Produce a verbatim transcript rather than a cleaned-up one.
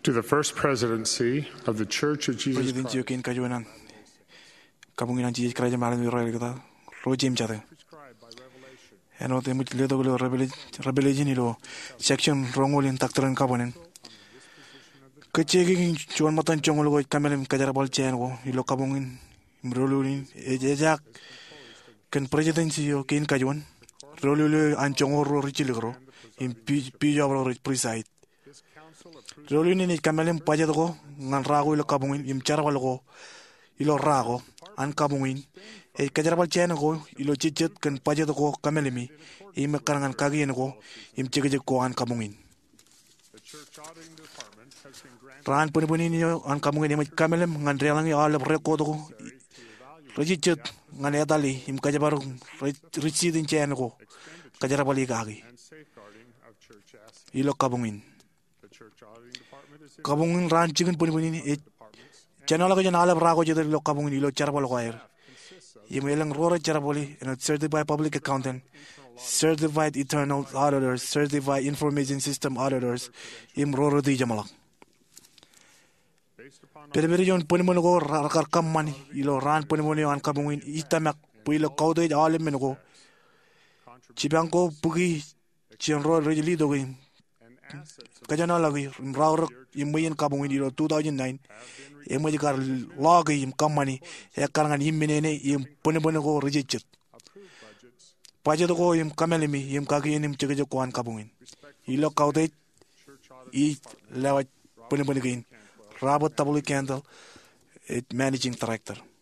to the first presidency of the Church of Jesus President Christ, Jokin kajuanan kabunginan Jesus Christ malam Israel kita rojim chate prescribed by revelation, eno te mut ledo glo revelation ilo section rongolin takteran kabonen kecegi chuan matan chongol go kamelem kajara bal chen go ilo kabungin mrolulin ejak kan presidency yo kin kajuan rolulu anchongo ro richiligro in pi pi jabro preside this council approved rolulu ni kamelem pajado go ngan rago ilo kabungin im charwal go ilo rago an kabungin e kajara bal chen go ilo chichet kan pajado go kamelemi im karangan kagien go im chegeje ko an kabungin the church auditing department has been granted ran puni puni ni an kabungin im kamelem ngan relang yo al record go rejichet ngan edali im kajabar richidin chen go kajara bali gagi and safeguarding of church assets. ilo kabungin The church auditing department is in kabungin ran chicken puni puni ni e channel ga jana al rago jeder ilo kabungin ilo charbal go air consists of Yemelang Rora Charaboli and certified public accountant, certified internal auditors, certified information system auditors, Im Roro di Jamalak. based upon Perberion Punimugo Rakar Kamani, Ilo Ran Punimuni on Kabungin, Itamak, Puilo Kaude Alimenugo, Chibanko, Pugi, Chinro Regilidoin, and assets of Kajanalagi, Raur, Imuyan Kabungin, Ilo two thousand nine. Emojikar lagi im kamani ya karangan immenene im punebunego rejected approved budgets, paje ko im kamelimi im kagi im chegeje ko an kabungin ilo kaude church audit I lewa punebunegain Robert W. Candle it managing director